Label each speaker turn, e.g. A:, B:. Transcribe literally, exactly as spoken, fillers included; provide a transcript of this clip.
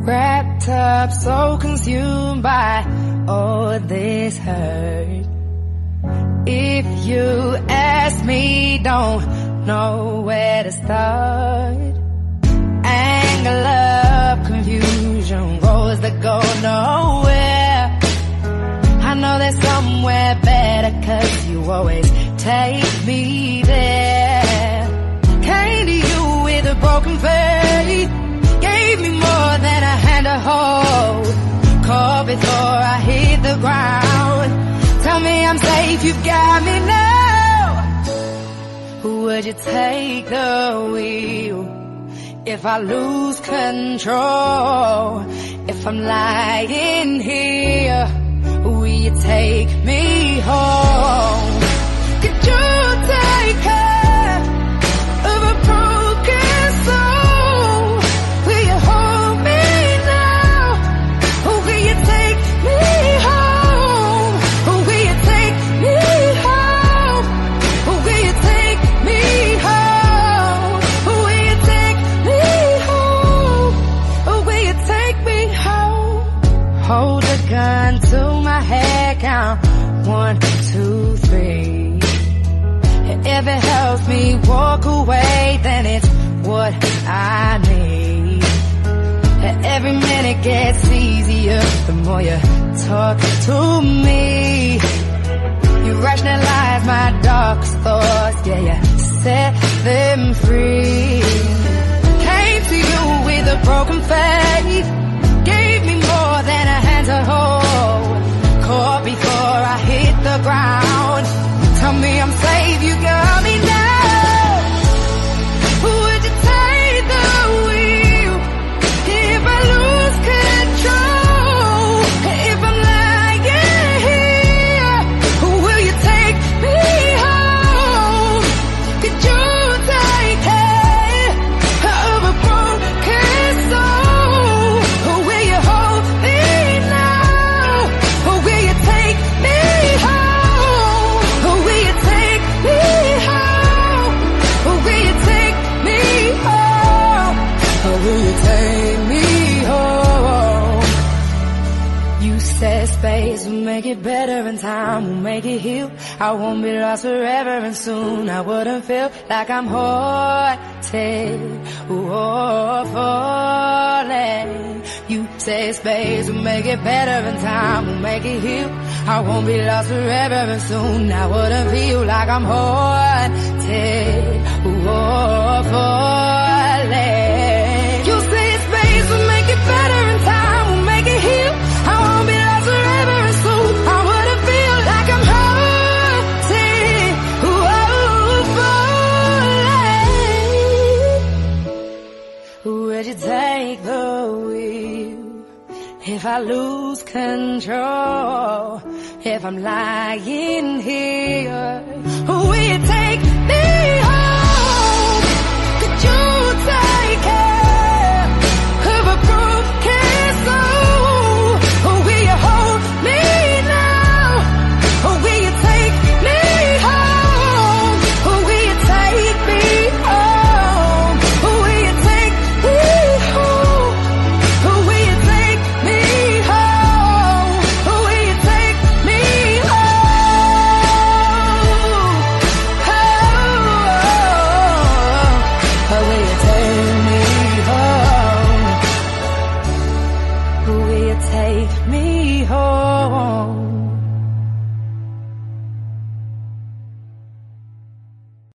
A: wrapped up, so consumed by all this hurt. If you ask me, don't know where to start. Anger, love, confusion, roads that go nowhere. I know there's somewhere better, 'cause you always take me there. Came to you with a broken faith, gave me more than a hand to hold. Caught before I hit the ground. Tell me I'm safe, you've got me now. Would you take the wheel if I lose control? If I'm lying here, will you take me home? Could you take care of a broken soul? Will you hold me now? Or will you take me home? Or will you take me home? Or will you take me home? Or will you take me home? Or will you take me home? Hold the gun to my head, count one, two, three. If it helps me walk away, then it's what I need. Every minute gets easier the more you talk to me. You rationalize my darkest thoughts, yeah, you set them free. Came to you with a broken faith, gave me more than a hand to hold. Caught before I hit the ground. Tell me I'm safe, you got me now. Would you take the wheel if I lose control? If I'm lying here, will you take me home? Could you take care of a broken soul? Or will you hold me now? Or will you take me home? Or will you take me home? Or will you take me home? Or will you take me home? You said space will make it better and time will make it heal. I won't be lost forever and soon I wouldn't feel like I'm haunted or falling. You say space will make it better and time will make it heal. I won't be lost forever and soon I wouldn't feel like I'm haunted or falling. You say space will make it better and time will make it heal. I won't be lost forever and soon I wouldn't feel like I'm haunted or falling. Would you take the wheel if I lose control? If I'm lying here, will you take me home? Could you take care of a broken soul? Or will you hold me now? Or will you take me home? Or will you take me home? Or will you take me home? Or will you take me home? Or will you take me home? Or will you take me home? Or will you take me home?